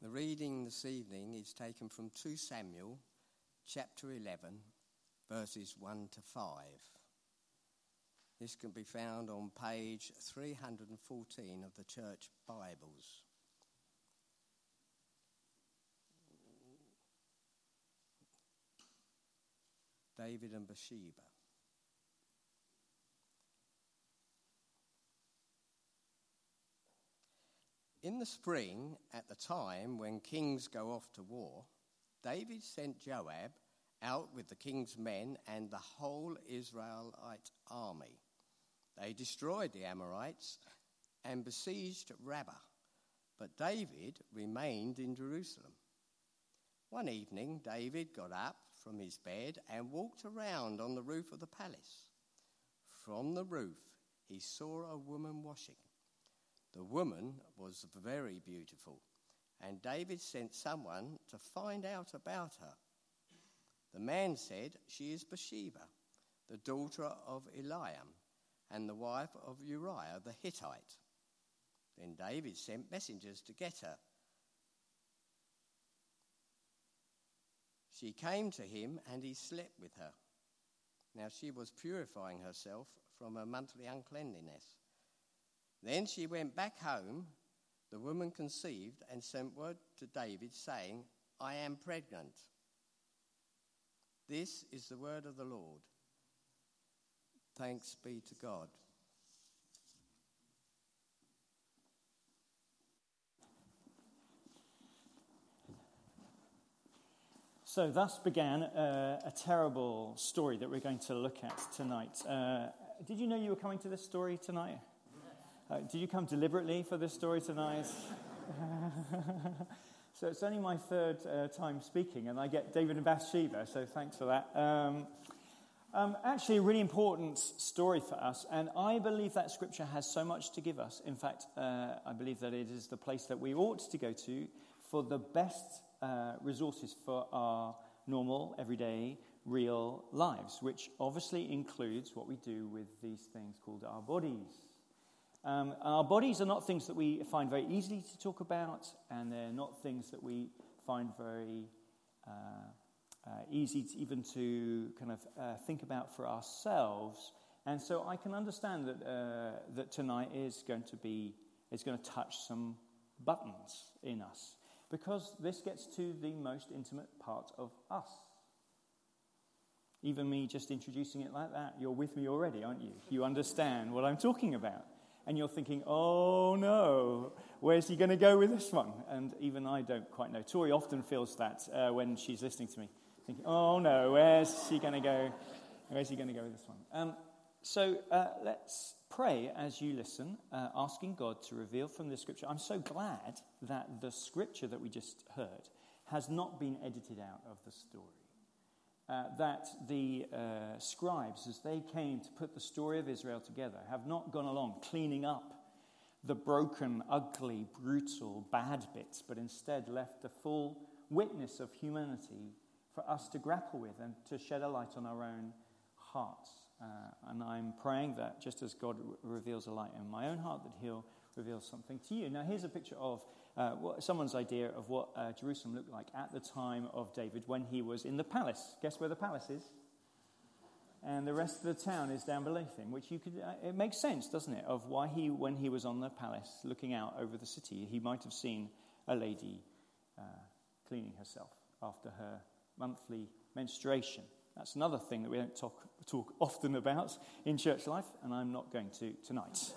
The reading this evening is taken from 2 Samuel, chapter 11, verses 1 to 5. This can be found on page 314 of the church Bibles. David and Bathsheba. In the spring, at the time when kings go off to war, David sent Joab out with the king's men and the whole Israelite army. They destroyed the Amorites and besieged Rabbah, but David remained in Jerusalem. One evening, David got up from his bed and walked around on the roof of the palace. From the roof, he saw a woman washing. The woman was very beautiful, and David sent someone to find out about her. The man said, "She is Bathsheba, the daughter of Eliam, and the wife of Uriah the Hittite." Then David sent messengers to get her. She came to him, and he slept with her. Now she was purifying herself from her monthly uncleanliness. Then she went back home. The woman conceived and sent word to David saying, "I am pregnant." This is the word of the Lord. Thanks be to God. So thus began a terrible story that we're going to look at tonight. Did you know you were coming to this story tonight? Did you come deliberately for this story tonight? So it's only my third time speaking, and I get David and Bathsheba, so thanks for that. Actually, a really important story for us, and I believe that Scripture has so much to give us. In fact, I believe that it is the place that we ought to go to for the best resources for our normal, everyday, real lives, which obviously includes what we do with these things called our bodies. Our bodies are not things that we find very easy to talk about, and they're not things that we find very easy to kind of think about for ourselves. And so I can understand that tonight is going to touch some buttons in us, because this gets to the most intimate part of us. Even me just introducing it like that, you're with me already, aren't you? You understand what I'm talking about. And you're thinking, oh no, where's he going to go with this one? And even I don't quite know. Tori often feels that when she's listening to me, thinking, oh no, where's he going to go? Where's he going to go with this one? So let's pray as you listen, asking God to reveal from the Scripture. I'm so glad that the Scripture that we just heard has not been edited out of the story. That the scribes, as they came to put the story of Israel together, have not gone along cleaning up the broken, ugly, brutal, bad bits, but instead left a full witness of humanity for us to grapple with and to shed a light on our own hearts. And I'm praying that just as God reveals a light in my own heart, that he'll reveal something to you. Now, here's a picture of someone's idea of what Jerusalem looked like at the time of David when he was in the palace. Guess where the palace is? And the rest of the town is down below him, which you could. It makes sense, doesn't it, of why when he was on the palace looking out over the city, he might have seen a lady cleaning herself after her monthly menstruation. That's another thing that we don't talk often about in church life, and I'm not going to tonight.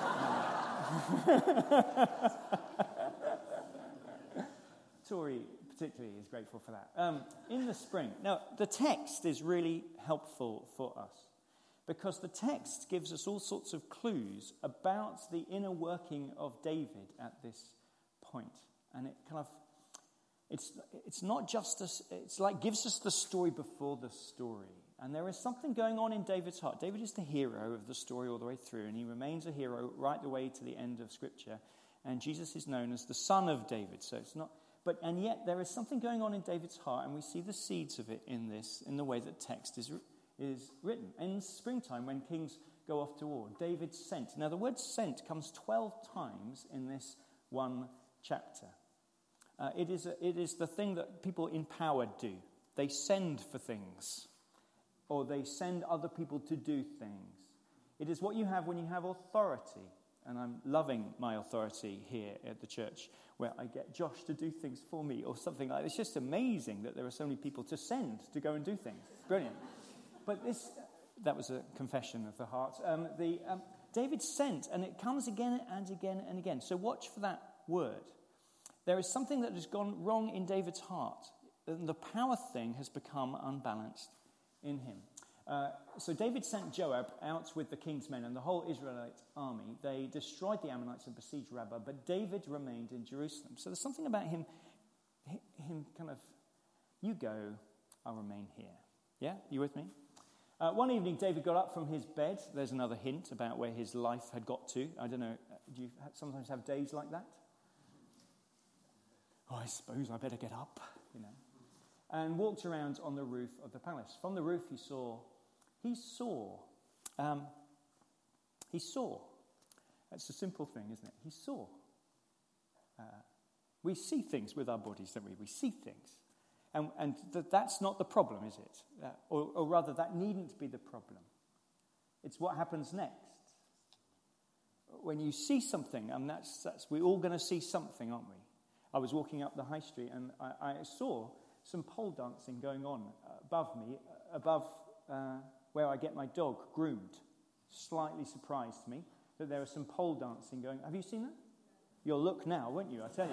Tori particularly is grateful for that. In the spring. Now, the text is really helpful for us because the text gives us all sorts of clues about the inner working of David at this point. And it kind of, it's not just it's like gives us the story before the story. And there is something going on in David's heart. David is the hero of the story all the way through, and he remains a hero right the way to the end of Scripture. And Jesus is known as the son of David. So it's not, and yet there is something going on in David's heart, and we see the seeds of it in the way that text is written. In springtime, when kings go off to war, David sent. Now the word sent comes 12 times in this one chapter. It is the thing that people in power do. They send for things, or they send other people to do things. It is what you have when you have authority. And I'm loving my authority here at the church, where I get Josh to do things for me or something like that. It's just amazing that there are so many people to send to go and do things. It's brilliant. But that was a confession of the heart. David sent, and it comes again and again and again. So watch for that word. There is something that has gone wrong in David's heart. And the power thing has become unbalanced in him. So David sent Joab out with the king's men and the whole Israelite army. They destroyed the Ammonites and besieged Rabbah, but David remained in Jerusalem. So there's something about him kind of, you go, I'll remain here. Yeah, you with me? One evening, David got up from his bed. There's another hint about where his life had got to. I don't know, do you sometimes have days like that? Oh, I suppose I better get up, and walked around on the roof of the palace. From the roof, he saw. That's a simple thing, isn't it? He saw. We see things with our bodies, don't we? We see things. And that's not the problem, is it? Or rather, that needn't be the problem. It's what happens next. When you see something, and we're all going to see something, aren't we? I was walking up the high street, and I saw some pole dancing going on above me, above where I get my dog groomed. Slightly surprised me that there was some pole dancing going. Have you seen that? You'll look now, won't you? I tell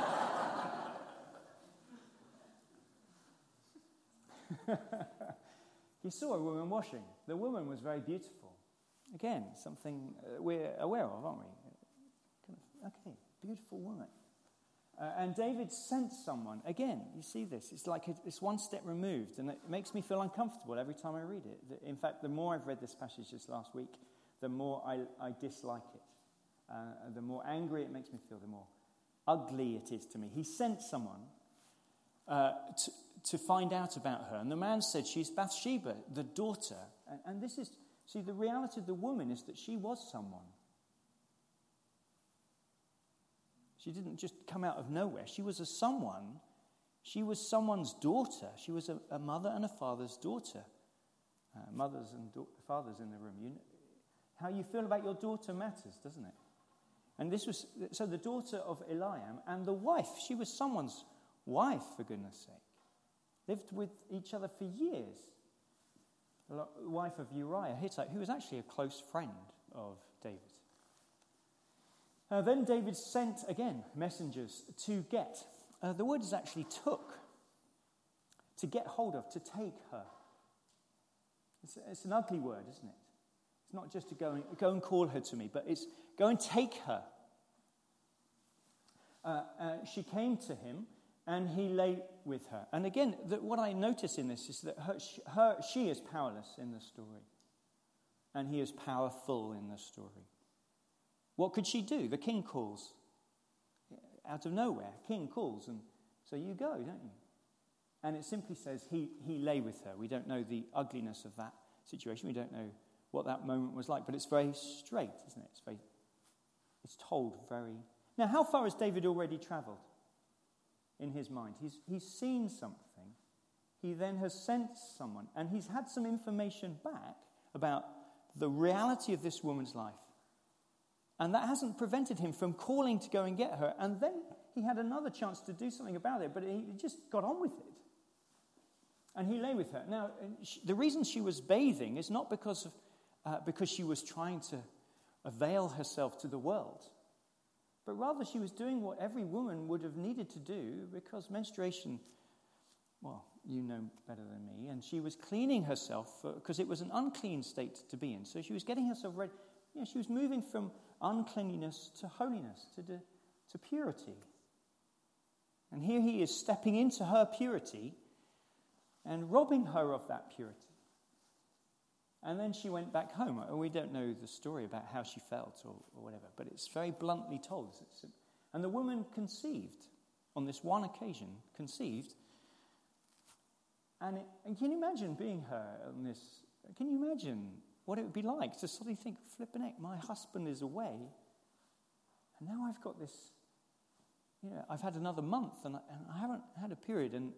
you. You saw a woman washing. The woman was very beautiful. Again, something we're aware of, aren't we? Okay, beautiful woman. And David sent someone. Again, you see this. It's like it's one step removed, and it makes me feel uncomfortable every time I read it. In fact, the more I've read this passage this last week, the more I dislike it. The more angry it makes me feel, the more ugly it is to me. He sent someone to find out about her, and the man said, she's Bathsheba, the daughter. And this is, see, the reality of the woman is that she was someone. She didn't just come out of nowhere. She was someone. She was someone's daughter. She was a mother and a father's daughter. Mothers and fathers in the room. How you feel about your daughter matters, doesn't it? And this was, so the daughter of Eliam and the wife. She was someone's wife, for goodness sake. Lived with each other for years. The wife of Uriah Hittite, who was actually a close friend of David. Then David sent, again, messengers to get. The word is actually took. To get hold of, to take her. It's an ugly word, isn't it? It's not just to go and call her to me, but it's go and take her. She came to him, and he lay with her. And again, what I notice in this is that she is powerless in the story. And he is powerful in the story. What could she do? The king calls. Out of nowhere, king calls, and so you go, don't you? And it simply says he lay with her. We don't know the ugliness of that situation. We don't know what that moment was like, but it's very straight, isn't it? It's told very... Now, how far has David already travelled in his mind? He's seen something. He then has sent someone, and he's had some information back about the reality of this woman's life. And that hasn't prevented him from calling to go and get her. And then he had another chance to do something about it, but he just got on with it. And he lay with her. Now, the reason she was bathing is not because she was trying to avail herself to the world, but rather she was doing what every woman would have needed to do, because menstruation, well, you know better than me, and she was cleaning herself because it was an unclean state to be in. So she was getting herself ready. She was moving from uncleanliness to holiness, to purity. And here he is stepping into her purity and robbing her of that purity. And then she went back home. We don't know the story about how she felt or whatever, but it's very bluntly told. And the woman conceived, on this one occasion, conceived. And can you imagine being her on this? Can you imagine what it would be like to suddenly think, flipping heck, my husband is away, and now I've got this I've had another month and I haven't had a period and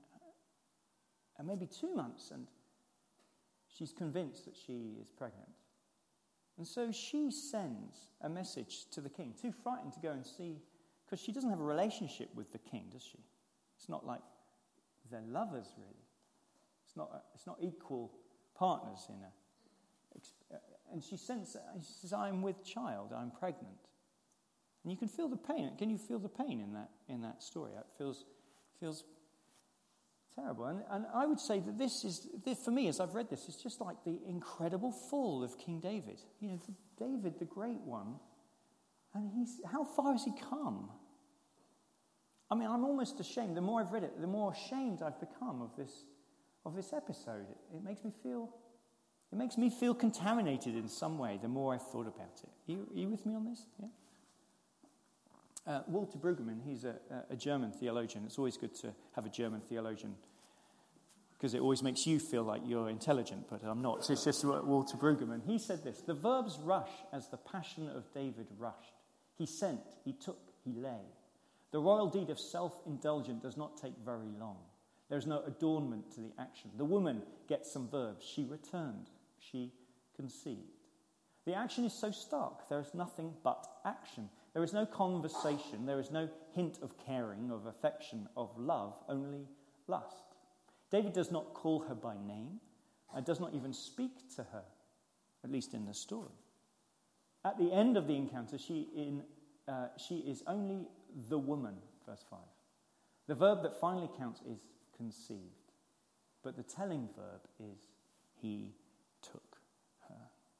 maybe 2 months, and she's convinced that she is pregnant. And so she sends a message to the king, too frightened to go and see, because she doesn't have a relationship with the king, does she? It's not like they're lovers, really. It's not equal partners in a. And she says, "I'm with child. I'm pregnant." And you can feel the pain. Can you feel the pain in that story? It feels terrible. And I would say that this, for me, as I've read this, it's just like the incredible fall of King David. David, the great one. And how far has he come? I mean, I'm almost ashamed. The more I've read it, the more ashamed I've become of this episode. It makes me feel contaminated in some way. The more I've thought about it. Are you with me on this? Yeah. Walter Brueggemann, he's a German theologian. It's always good to have a German theologian because it always makes you feel like you're intelligent, but I'm not. It's just Walter Brueggemann. He said this: the verbs rush as the passion of David rushed. He sent, he took, he lay. The royal deed of self-indulgent does not take very long. There is no adornment to the action. The woman gets some verbs. She returned. She conceived. The action is so stark, there is nothing but action. There is no conversation. There is no hint of caring, of affection, of love, only lust. David does not call her by name and does not even speak to her, at least in the story. At the end of the encounter, she is only the woman, verse 5. The verb that finally counts is conceived, but the telling verb is he took her.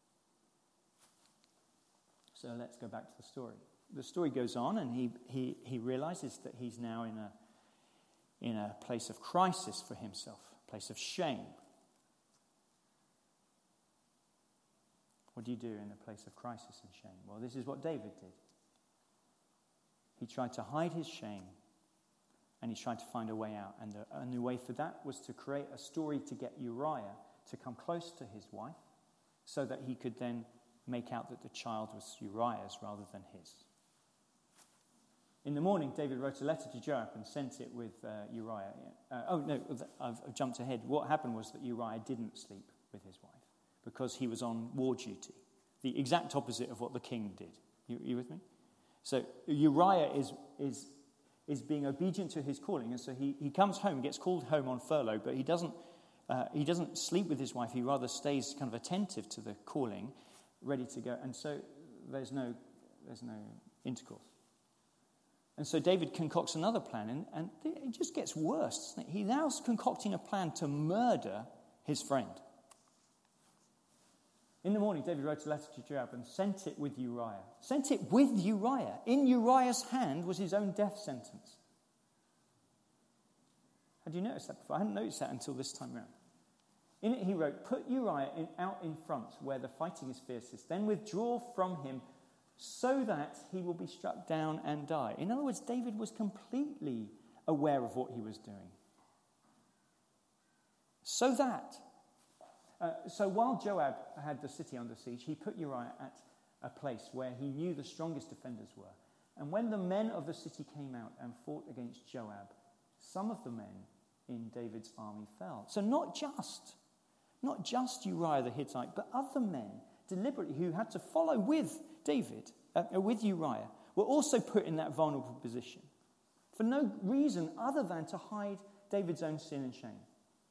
So let's go back to the story. The story goes on, and he realizes that he's now in a place of crisis for himself, a place of shame. What do you do in a place of crisis and shame? Well, this is what David did. He tried to hide his shame, and he tried to find a way out. And the way for that was to create a story to get Uriah to come close to his wife, so that he could then make out that the child was Uriah's rather than his. In the morning, David wrote a letter to Joab and sent it with Uriah. I've jumped ahead. What happened was that Uriah didn't sleep with his wife because he was on war duty. The exact opposite of what the king did. You with me? So Uriah is being obedient to his calling, and so he comes home, gets called home on furlough, but he doesn't sleep with his wife. He rather stays kind of attentive to the calling, ready to go, and so there's no intercourse. And so David concocts another plan, and it just gets worse, doesn't it? He's now concocting a plan to murder his friend. In the morning, David wrote a letter to Joab and sent it with Uriah. Sent it with Uriah. In Uriah's hand was his own death sentence. Had you noticed that before? I hadn't noticed that until this time round. In it he wrote, "Put Uriah out in front where the fighting is fiercest, then withdraw from him so that he will be struck down and die." In other words, David was completely aware of what he was doing. So while Joab had the city under siege, he put Uriah at a place where he knew the strongest defenders were. And when the men of the city came out and fought against Joab, some of the men in David's army fell. So not just Uriah the Hittite, but other men deliberately who had to follow with David, with Uriah, were also put in that vulnerable position for no reason other than to hide David's own sin and shame.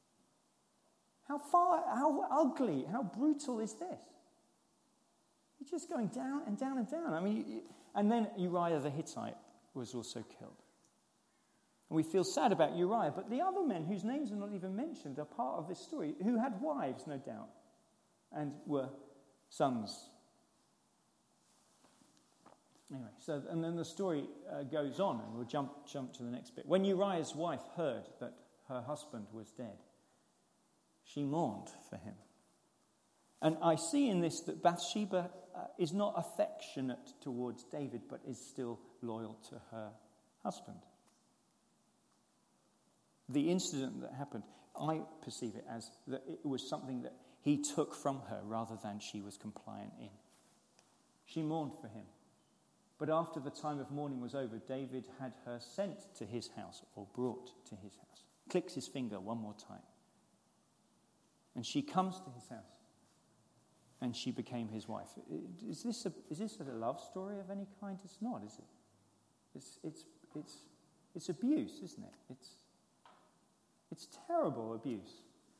How ugly, how brutal is this? It's just going down and down and down. I mean, and then Uriah the Hittite was also killed. And we feel sad about Uriah, but the other men whose names are not even mentioned are part of this story, who had wives, no doubt, and were sons. Anyway, and then the story goes on, and we'll jump to the next bit. When Uriah's wife heard that her husband was dead, she mourned for him. And I see in this that Bathsheba is not affectionate towards David, but is still loyal to her husband. The incident that happened, I perceive it as that it was something that he took from her rather than she was compliant in. She mourned for him. But after the time of mourning was over, David had her sent to his house, or brought to his house. Clicks his finger one more time. And she comes to his house. And she became his wife. Is this a love story of any kind? It's not, is it? It's abuse, isn't it? It's terrible abuse.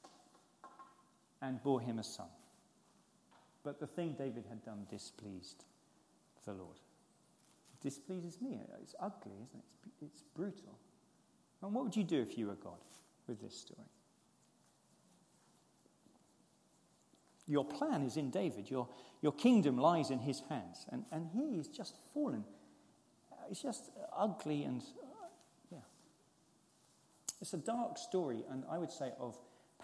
And bore him a son. But the thing David had done displeased the Lord. It displeases me. It's ugly, isn't it? It's brutal. And what would you do if you were God with this story? Your plan is in David. Your kingdom lies in his hands. And he is just fallen. It's just ugly and, yeah. It's a dark story, and I would say of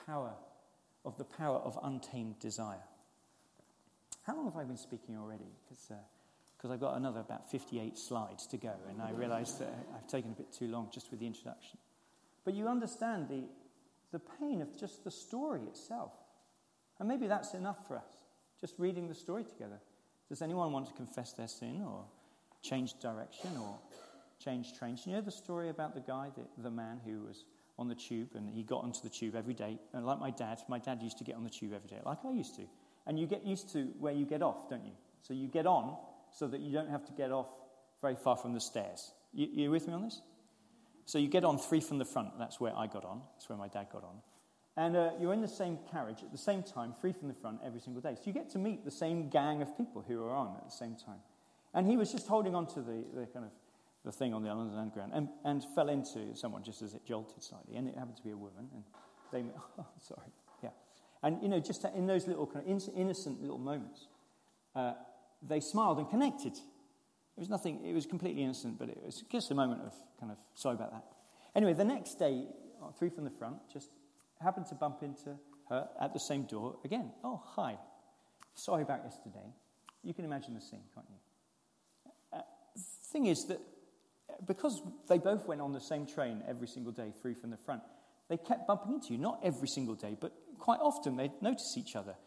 the power of untamed desire. How long have I been speaking already? Because I've got another about 58 slides to go, and I realised that I've taken a bit too long just with the introduction. But you understand the pain of just the story itself. And maybe that's enough for us, just reading the story together. Does anyone want to confess their sin or change direction or change trains? You know the story about the guy, the man who was on the tube, and he got onto the tube every day. And like my dad used to get on the tube every day, like I used to. And you get used to where you get off, don't you? So you get on so that you don't have to get off very far from the stairs. You with me on this? So you get on 3 from the front. That's where I got on. That's where my dad got on. And you're in the same carriage at the same time, 3 from the front every single day. So you get to meet the same gang of people who are on at the same time. And he was just holding on to the kind of the thing on the London Underground and fell into someone just as it jolted slightly. And it happened to be a woman. And they, sorry, yeah. And, you know, just in those little kind of innocent little moments, they smiled and connected. It was nothing, it was completely innocent, but it was just a moment of kind of, sorry about that. Anyway, the next day, 3 from the front, just happened to bump into her at the same door again. Oh, hi. Sorry about yesterday. You can imagine the scene, can't you? The thing is that because they both went on the same train every single day, 3 from the front, they kept bumping into you. Not every single day, but quite often they'd notice each other.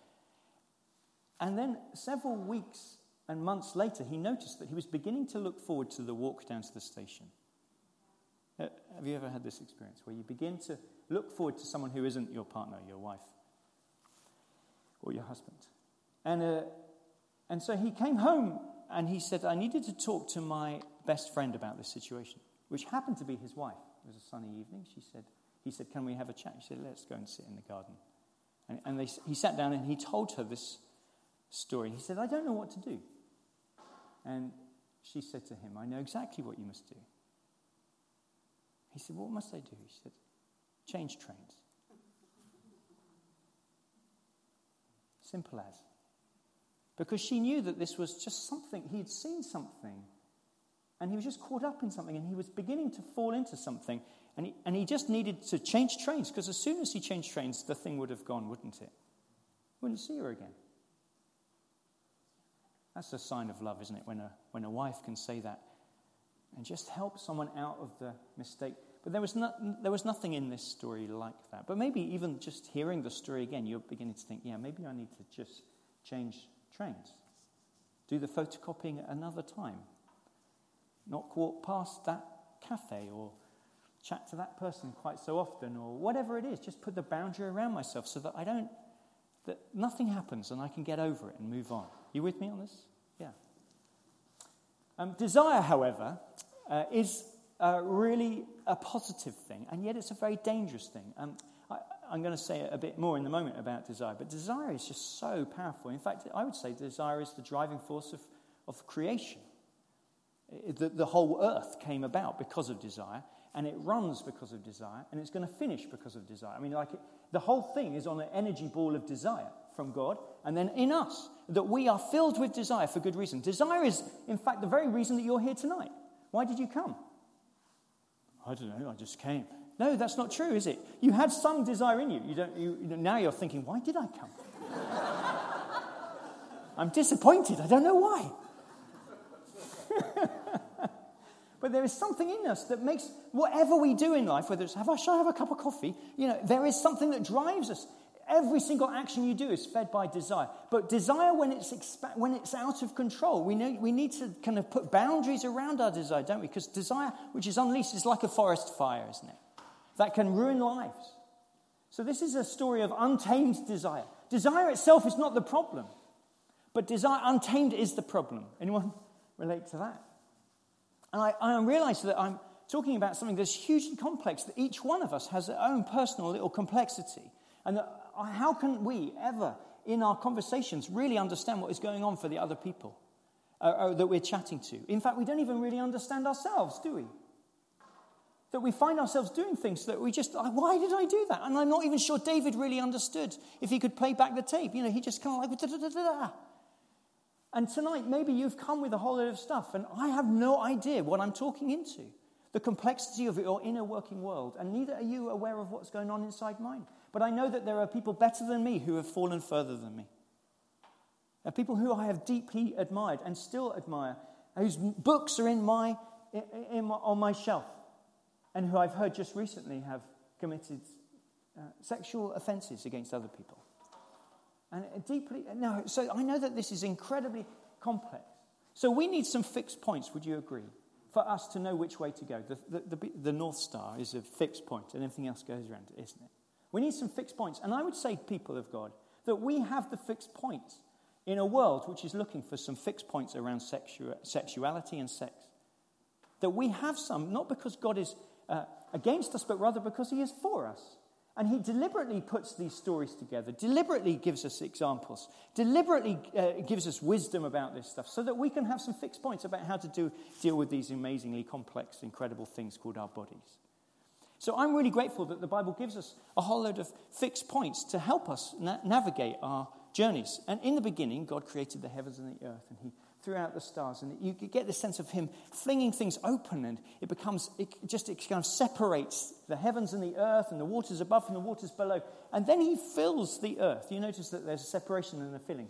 And then several weeks and months later, he noticed that he was beginning to look forward to the walk down to the station. Have you ever had this experience where you begin to look forward to someone who isn't your partner, your wife, or your husband? And so he came home and he said, I needed to talk to my best friend about this situation, which happened to be his wife. It was a sunny evening. He said, can we have a chat? She said, let's go and sit in the garden. And he sat down and he told her this story. He said, I don't know what to do. And she said to him, I know exactly what you must do. He said, what must I do? She said, change trains. Simple as. Because she knew that this was just something, he'd seen something, and he was just caught up in something, and he was beginning to fall into something, and he just needed to change trains, because as soon as he changed trains, the thing would have gone, wouldn't it? Wouldn't see her again. That's a sign of love, isn't it? When a wife can say that and just help someone out of the mistake. But there was nothing in this story like that. But maybe even just hearing the story again, you're beginning to think, yeah, maybe I need to just change trains. Do the photocopying at another time. Not walk past that cafe or chat to that person quite so often or whatever it is. Just put the boundary around myself so that that nothing happens and I can get over it and move on. You with me on this? Yeah. Desire, however, is really a positive thing, and yet it's a very dangerous thing. I'm going to say a bit more in a moment about desire, but desire is just so powerful. In fact, I would say desire is the driving force of creation. The whole earth came about because of desire, and it runs because of desire, and it's going to finish because of desire. I mean, the whole thing is on an energy ball of desire from God, and then in us, that we are filled with desire for good reason. Desire is, in fact, the very reason that you're here tonight. Why did you come? I don't know, I just came. No, that's not true, is it? You had some desire in you. Now you're thinking, why did I come? I'm disappointed. I don't know why. But there is something in us that makes whatever we do in life, whether it's shall I have a cup of coffee? There is something that drives us. Every single action you do is fed by desire. But desire, when it's out of control, we need to kind of put boundaries around our desire, don't we? Because desire, which is unleashed, is like a forest fire, isn't it? That can ruin lives. So this is a story of untamed desire. Desire itself is not the problem, but desire untamed is the problem. Anyone relate to that? And I realize that I'm talking about something that's hugely complex, that each one of us has their own personal little complexity. And that how can we ever, in our conversations, really understand what is going on for the other people that we're chatting to? In fact, we don't even really understand ourselves, do we? That we find ourselves doing things that we just, why did I do that? And I'm not even sure David really understood if he could play back the tape. You know, he just kind of like, da-da-da-da-da. And tonight, maybe you've come with a whole lot of stuff, and I have no idea what I'm talking into, the complexity of your inner working world, and neither are you aware of what's going on inside mine. But I know that there are people better than me who have fallen further than me. There are people who I have deeply admired and still admire, whose books are on my shelf, and who I've heard just recently have committed sexual offences against other people. And so I know that this is incredibly complex. So we need some fixed points, would you agree, for us to know which way to go? The North Star is a fixed point, and everything else goes around it, isn't it? We need some fixed points. And I would say, people of God, that we have the fixed points in a world which is looking for some fixed points around sexuality and sex. That we have some, not because God is against us, but rather because he is for us. And he deliberately puts these stories together, deliberately gives us examples, deliberately gives us wisdom about this stuff, so that we can have some fixed points about how to deal with these amazingly complex, incredible things called our bodies. So I'm really grateful that the Bible gives us a whole load of fixed points to help us navigate our journeys. And in the beginning, God created the heavens and the earth, and he threw out the stars. And you get the sense of him flinging things open, and it kind of separates the heavens and the earth and the waters above and the waters below. And then he fills the earth. You notice that there's a separation and a filling.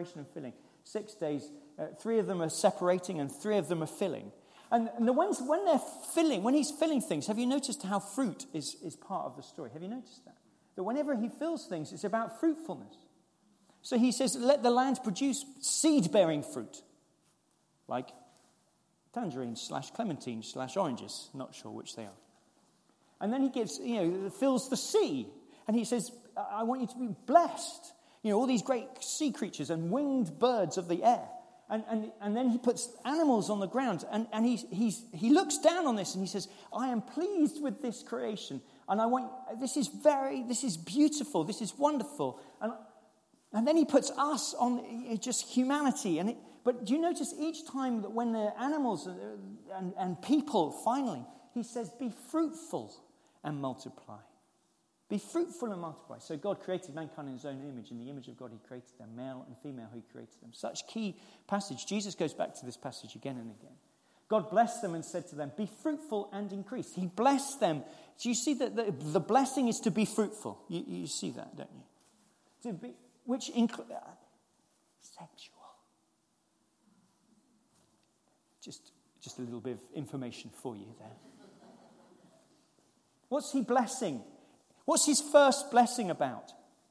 6 days, 3 of them are separating and 3 of them are filling. And when he's filling things, have you noticed how fruit is part of the story? Have you noticed that? That whenever he fills things, it's about fruitfulness. So he says, let the land produce seed-bearing fruit, like tangerines / clementines / oranges. Not sure which they are. And then he gives, fills the sea. And he says, I want you to be blessed. All these great sea creatures and winged birds of the air. And then he puts animals on the ground, and he looks down on this and he says, I am pleased with this creation, and this is beautiful, this is wonderful. And then he puts us on just humanity. But do you notice each time that when the animals and people finally, he says, be fruitful and multiply. Be fruitful and multiply. So God created mankind in his own image. In the image of God, he created them. Male and female, he created them. Such key passage. Jesus goes back to this passage again and again. God blessed them and said to them, be fruitful and increase. He blessed them. Do you see that the blessing is to be fruitful? You see that, don't you? To be, which includes sexual. Just a little bit of information for you there. What's he blessing? What's his first blessing about?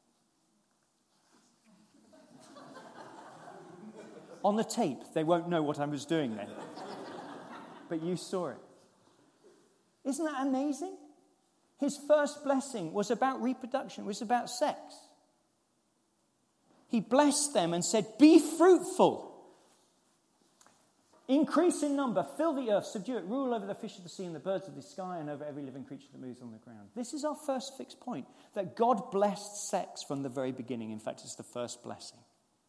On the tape, they won't know what I was doing then. But you saw it. Isn't that amazing? His first blessing was about reproduction. It was about sex. He blessed them and said, be fruitful. Increase in number, fill the earth, subdue it, rule over the fish of the sea and the birds of the sky and over every living creature that moves on the ground. This is our first fixed point, that God blessed sex from the very beginning. In fact, it's the first blessing.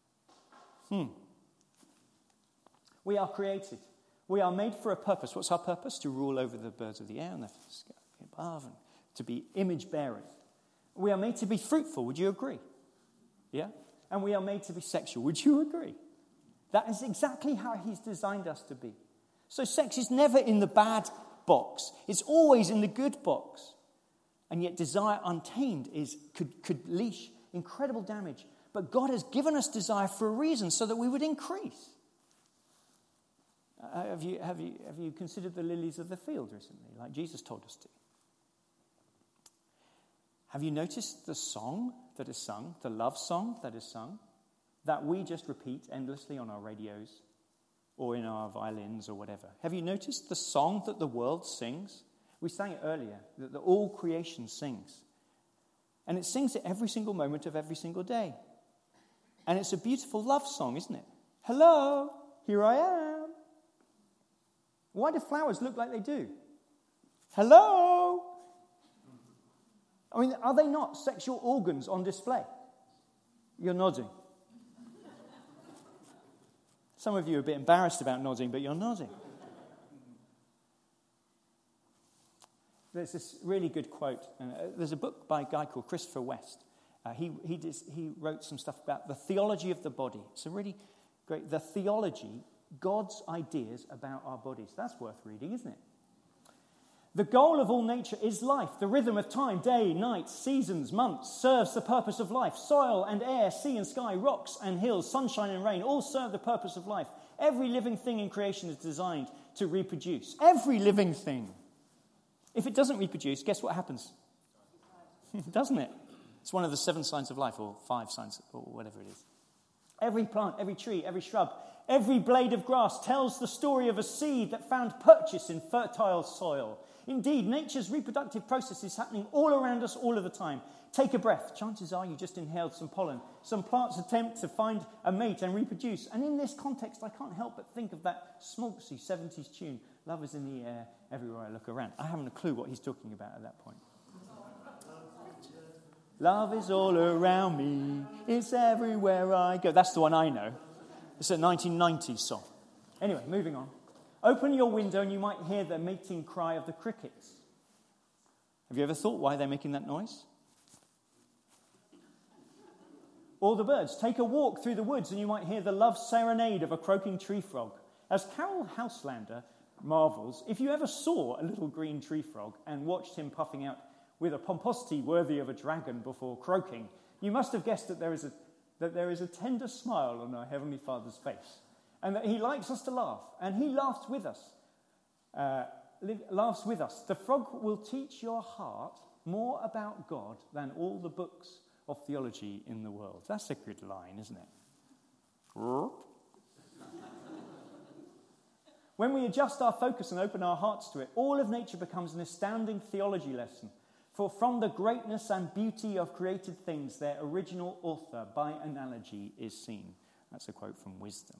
We are created. We are made for a purpose. What's our purpose? To rule over the birds of the air and the sky above, and to be image bearers. We are made to be fruitful. Would you agree? Yeah? And we are made to be sexual. Would you agree? That is exactly how he's designed us to be. So sex is never in the bad box. It's always in the good box. And yet desire untamed could leash incredible damage. But God has given us desire for a reason, so that we would increase. Have you considered the lilies of the field recently, like Jesus told us to? Have you noticed the song that is sung, the love song that is sung, that we just repeat endlessly on our radios or in our violins or whatever. Have you noticed the song that the world sings? We sang it earlier, that all creation sings. And it sings it every single moment of every single day. And it's a beautiful love song, isn't it? Hello, here I am. Why do flowers look like they do? Hello. I mean, are they not sexual organs on display? You're nodding. Some of you are a bit embarrassed about nodding, but you're nodding. There's this really good quote. There's a book by a guy called Christopher West. He wrote some stuff about the theology of the body. It's a really great, the theology, God's ideas about our bodies. That's worth reading, isn't it? The goal of all nature is life. The rhythm of time, day, night, seasons, months, serves the purpose of life. Soil and air, sea and sky, rocks and hills, sunshine and rain, all serve the purpose of life. Every living thing in creation is designed to reproduce. Every living thing. If it doesn't reproduce, guess what happens? Doesn't it? It's one of the 7 signs of life, or 5 signs, or whatever it is. Every plant, every tree, every shrub, every blade of grass tells the story of a seed that found purchase in fertile soil. Indeed, nature's reproductive process is happening all around us all of the time. Take a breath. Chances are you just inhaled some pollen. Some plants attempt to find a mate and reproduce. And in this context, I can't help but think of that smalksy 70s tune, Love is in the air, everywhere I look around. I haven't a clue what he's talking about at that point. Love is all around me, it's everywhere I go. That's the one I know. It's a 1990s song. Anyway, moving on. Open your window and you might hear the mating cry of the crickets. Have you ever thought why they're making that noise? Or the birds. Take a walk through the woods and you might hear the love serenade of a croaking tree frog. As Carol Houselander marvels, if you ever saw a little green tree frog and watched him puffing out with a pomposity worthy of a dragon before croaking, you must have guessed that there is a tender smile on our Heavenly Father's face, and that he likes us to laugh, and he laughs with us. The frog will teach your heart more about God than all the books of theology in the world. That's a good line, isn't it? When we adjust our focus and open our hearts to it, all of nature becomes an astounding theology lesson. For from the greatness and beauty of created things, their original author, by analogy, is seen. That's a quote from Wisdom.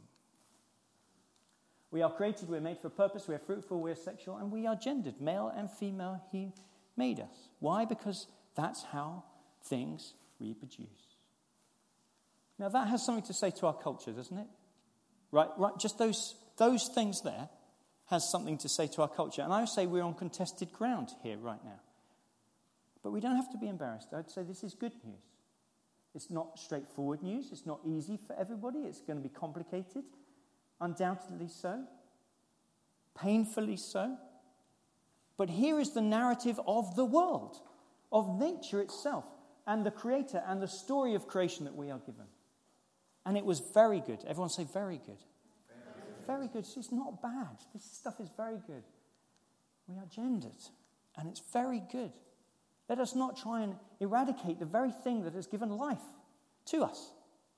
We are created, we're made for a purpose, we're fruitful, we're sexual, and we are gendered. Male and female, he made us. Why? Because that's how things reproduce. Now that has something to say to our culture, doesn't it? Right, just those things there has something to say to our culture. And I would say we're on contested ground here right now. But we don't have to be embarrassed. I'd say this is good news. It's not straightforward news. It's not easy for everybody. It's going to be complicated. Undoubtedly so. Painfully so. But here is the narrative of the world, of nature itself, and the Creator, and the story of creation that we are given. And it was very good. Everyone say very good. Very good. It's not bad. This stuff is very good. We are gendered, and it's very good. Let us not try and eradicate the very thing that has given life to us.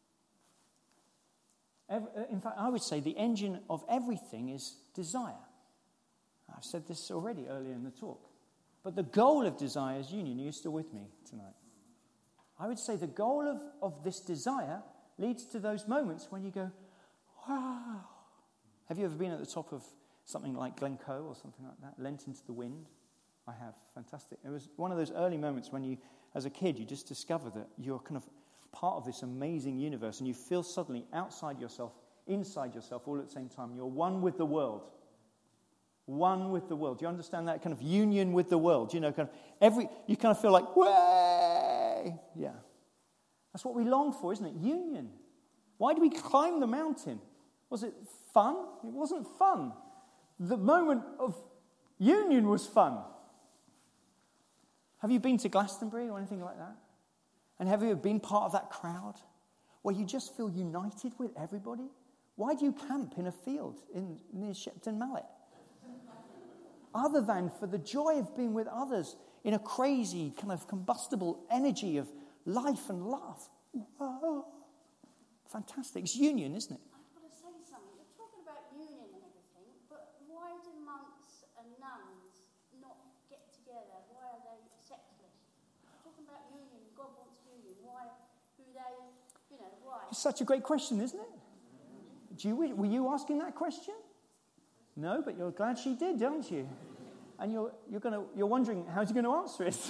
In fact, I would say the engine of everything is desire. I've said this already earlier in the talk. But the goal of desire is union. Are you still with me tonight? I would say the goal of this desire leads to those moments when you go, wow. Have you ever been at the top of something like Glencoe or something like that? Leant into the wind? I have. Fantastic. It was one of those early moments when you, as a kid, you just discover that you're kind of part of this amazing universe and you feel suddenly outside yourself, inside yourself, all at the same time. You're one with the world. One with the world. Do you understand that kind of union with the world? You know, you kind of feel like, way! Yeah. That's what we long for, isn't it? Union. Why do we climb the mountain? Was it fun? It wasn't fun. The moment of union was fun. Have you been to Glastonbury or anything like that? And have you ever been part of that crowd where you just feel united with everybody? Why do you camp in a field near Shepton Mallet? Other than for the joy of being with others in a crazy kind of combustible energy of life and love. Whoa. Fantastic. It's union, isn't it? I've got to say something. You're talking about union and everything, but why do monks and nuns not get together? Why are they sexless? You're talking about union. God wants union. Why do they, why? It's such a great question, isn't it? Were you asking that question? No, but you're glad she did, aren't you? And you're wondering, how's he going to answer it?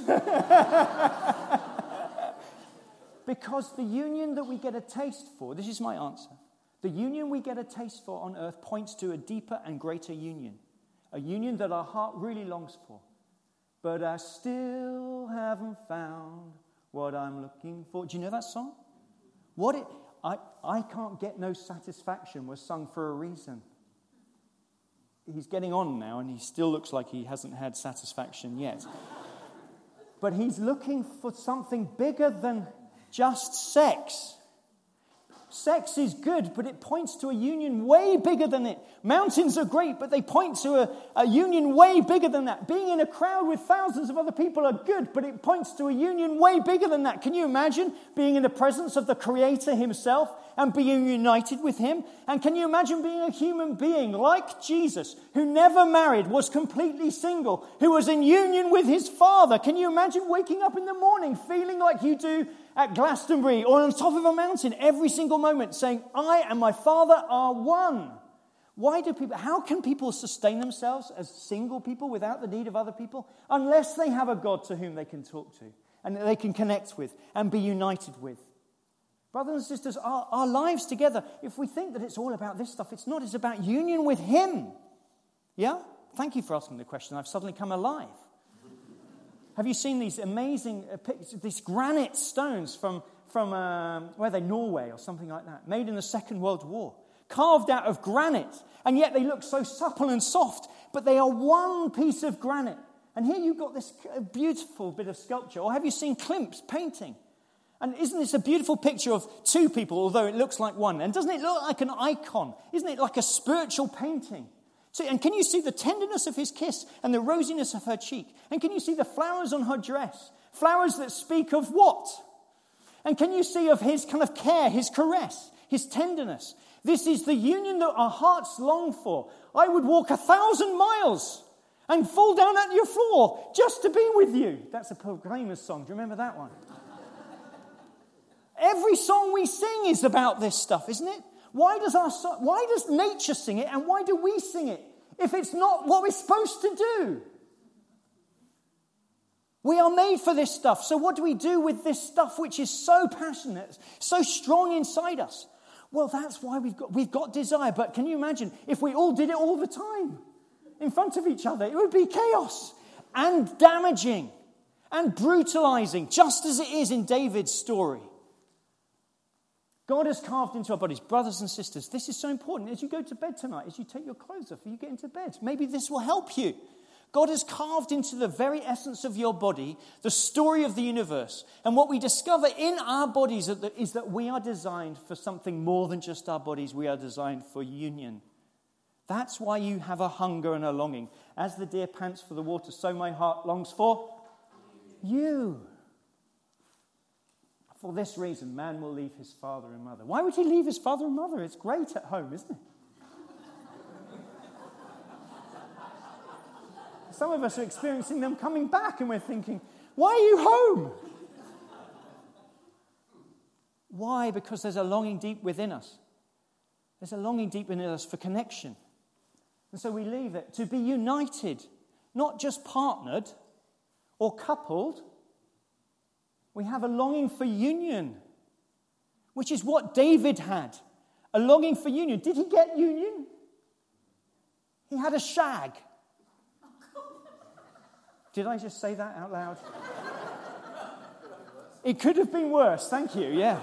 Because the union that we get a taste for, this is my answer. The union we get a taste for on earth points to a deeper and greater union. A union that our heart really longs for. But I still haven't found what I'm looking for. Do you know that song? I can't get no satisfaction was sung for a reason. He's getting on now and he still looks like he hasn't had satisfaction yet. But he's looking for something bigger than just sex. Sex is good, but it points to a union way bigger than it. Mountains are great, but they point to a union way bigger than that. Being in a crowd with thousands of other people are good, but it points to a union way bigger than that. Can you imagine being in the presence of the Creator himself and being united with him? And can you imagine being a human being like Jesus, who never married, was completely single, who was in union with his Father? Can you imagine waking up in the morning feeling like you do at Glastonbury or on top of a mountain every single moment, saying, I and my Father are one? How can people sustain themselves as single people without the need of other people? Unless they have a God to whom they can talk to and that they can connect with and be united with. Brothers and sisters, our lives together, if we think that it's all about this stuff, it's not. It's about union with him. Yeah? Thank you for asking the question. I've suddenly come alive. Have you seen these amazing these granite stones from where are they, Norway or something like that, made in the Second World War, carved out of granite, and yet they look so supple and soft, but they are one piece of granite. And here you've got this beautiful bit of sculpture. Or have you seen Klimt's painting? And isn't this a beautiful picture of two people, although it looks like one? And doesn't it look like an icon? Isn't it like a spiritual painting? So, and can you see the tenderness of his kiss and the rosiness of her cheek? And can you see the flowers on her dress? Flowers that speak of what? And can you see of his kind of care, his caress, his tenderness? This is the union that our hearts long for. I would walk 1,000 miles and fall down at your floor just to be with you. That's a Proclaimers song. Do you remember that one? Every song we sing is about this stuff, isn't it? Why does nature sing it and why do we sing it if it's not what we're supposed to do? We are made for this stuff. So what do we do with this stuff which is so passionate, so strong inside us? Well, that's why we've got desire. But can you imagine if we all did it all the time in front of each other? It would be chaos and damaging and brutalizing, just as it is in David's story. God has carved into our bodies. Brothers and sisters, this is so important. As you go to bed tonight, as you take your clothes off, you get into bed, maybe this will help you. God has carved into the very essence of your body the story of the universe. And what we discover in our bodies is that we are designed for something more than just our bodies. We are designed for union. That's why you have a hunger and a longing. As the deer pants for the water, so my heart longs for you. For this reason, man will leave his father and mother. Why would he leave his father and mother? It's great at home, isn't it? Some of us are experiencing them coming back and we're thinking, why are you home? Why? Because there's a longing deep within us. There's a longing deep within us for connection. And so we leave it to be united, not just partnered or coupled. We have a longing for union, which is what David had. A longing for union. Did he get union? He had a shag. Did I just say that out loud? It could have been worse. Thank you. Yeah.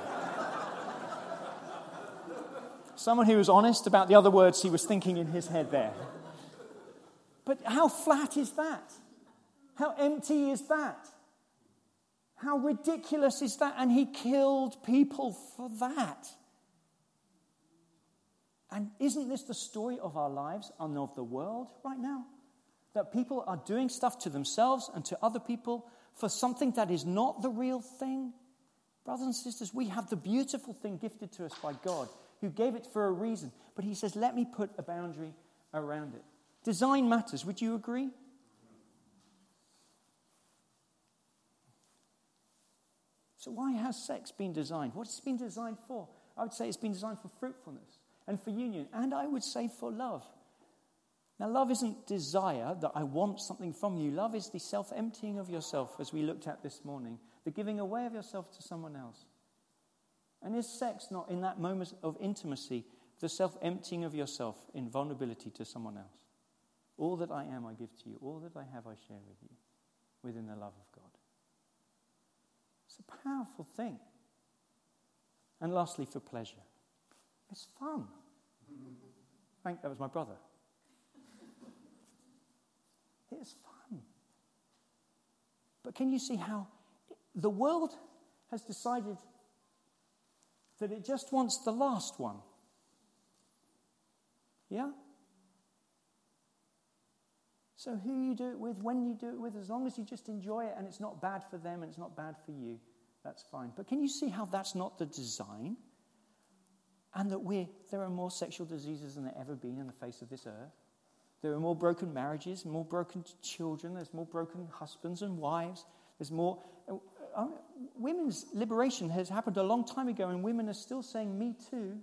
Someone who was honest about the other words he was thinking in his head there. But how flat is that? How empty is that? How ridiculous is that? And he killed people for that. And isn't this the story of our lives and of the world right now? That people are doing stuff to themselves and to other people for something that is not the real thing. Brothers and sisters, we have the beautiful thing gifted to us by God, who gave it for a reason. But he says, let me put a boundary around it. Design matters. Would you agree? So why has sex been designed? What has it been designed for? I would say it's been designed for fruitfulness and for union. And I would say for love. Now, love isn't desire, that I want something from you. Love is the self-emptying of yourself, as we looked at this morning. The giving away of yourself to someone else. And is sex not, in that moment of intimacy, the self-emptying of yourself in vulnerability to someone else? All that I am, I give to you. All that I have, I share with you, within the love of God. It's a powerful thing. And lastly, for pleasure. It's fun. I think that was my brother. It's fun. But can you see how the world has decided that it just wants the last one? Yeah? So who you do it with, when you do it with, as long as you just enjoy it and it's not bad for them and it's not bad for you, that's fine. But can you see how that's not the design? And that there are more sexual diseases than there ever been in the face of this earth. There are more broken marriages, more broken children, there's more broken husbands and wives. There's more... women's liberation has happened a long time ago, and women are still saying, me too.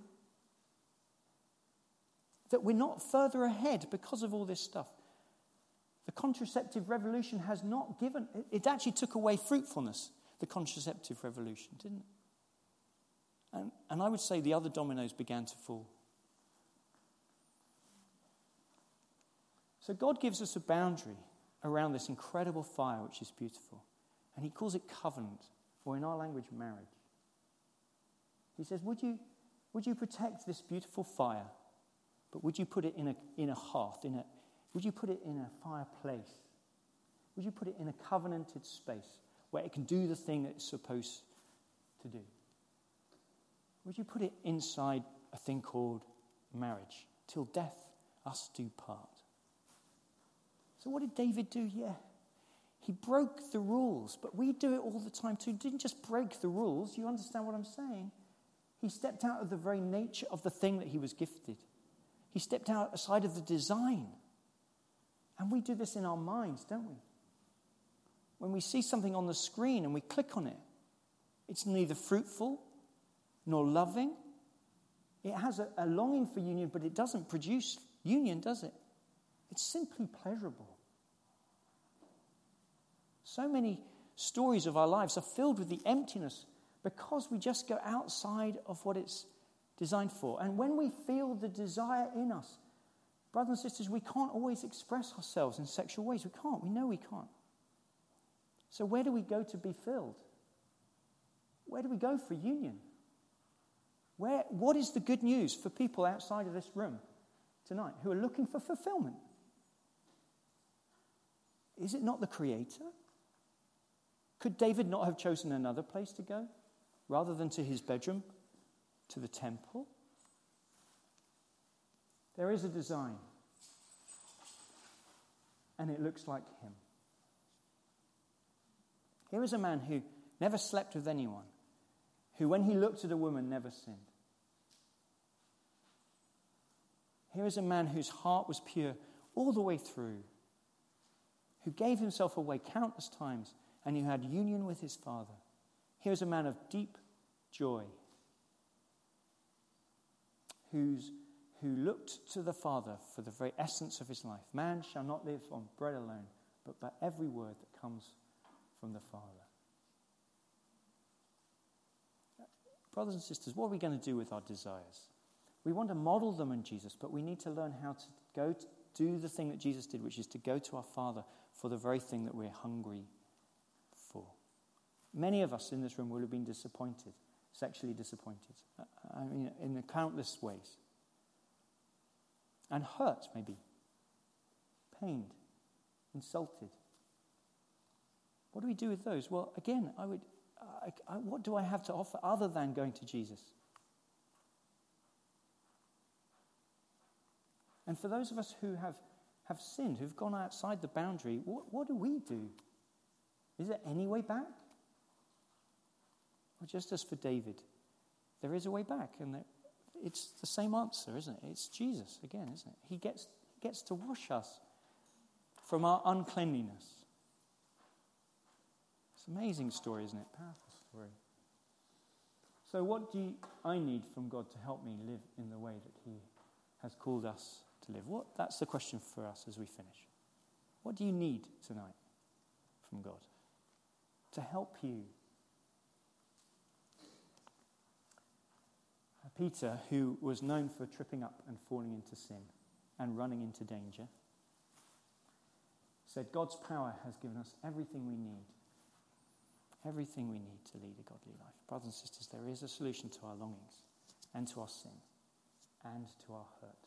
That we're not further ahead because of all this stuff. The contraceptive revolution has not given... It actually took away fruitfulness, the contraceptive revolution, didn't it? And I would say the other dominoes began to fall. So God gives us a boundary around this incredible fire, which is beautiful. And he calls it covenant, or in our language, marriage. He says, would you protect this beautiful fire, but would you put it in a hearth, would you put it in a fireplace? Would you put it in a covenanted space where it can do the thing that it's supposed to do? Would you put it inside a thing called marriage? Till death us do part. So what did David do? Yeah, he broke the rules, but we do it all the time too. He didn't just break the rules. You understand what I'm saying? He stepped out of the very nature of the thing that he was gifted. He stepped outside of the design. And we do this in our minds, don't we? When we see something on the screen and we click on it, it's neither fruitful nor loving. It has a longing for union, but it doesn't produce union, does it? It's simply pleasurable. So many stories of our lives are filled with the emptiness because we just go outside of what it's designed for. And when we feel the desire in us, brothers and sisters, we can't always express ourselves in sexual ways. We can't. We know we can't. So where do we go to be filled? Where do we go for union? What is the good news for people outside of this room tonight who are looking for fulfillment? Is it not the Creator? Could David not have chosen another place to go rather than to his bedroom, to the temple? There is a design, and it looks like him. Here is a man who never slept with anyone, who when he looked at a woman never sinned. Here is a man whose heart was pure all the way through, who gave himself away countless times and who had union with his Father. Here is a man of deep joy, who looked to the Father for the very essence of his life. Man shall not live on bread alone, but by every word that comes from the Father. Brothers and sisters, what are we going to do with our desires? We want to model them in Jesus, but we need to learn how to go to do the thing that Jesus did, which is to go to our Father for the very thing that we're hungry for. Many of us in this room will have been disappointed, sexually disappointed. I mean, in countless ways. And hurt, maybe. Pained. Insulted. What do we do with those? Well, again, what do I have to offer other than going to Jesus? And for those of us who have sinned, who've gone outside the boundary, what do we do? Is there any way back? Well, just as for David, there is a way back, and it's the same answer, isn't it? It's Jesus again, isn't it? He gets to wash us from our uncleanliness. It's an amazing story, isn't it? Powerful story. So what do I need from God to help me live in the way that he has called us to live? That's the question for us as we finish. What do you need tonight from God to help you? Peter, who was known for tripping up and falling into sin and running into danger, said God's power has given us everything we need. Everything we need to lead a godly life. Brothers and sisters, there is a solution to our longings and to our sin and to our hurt.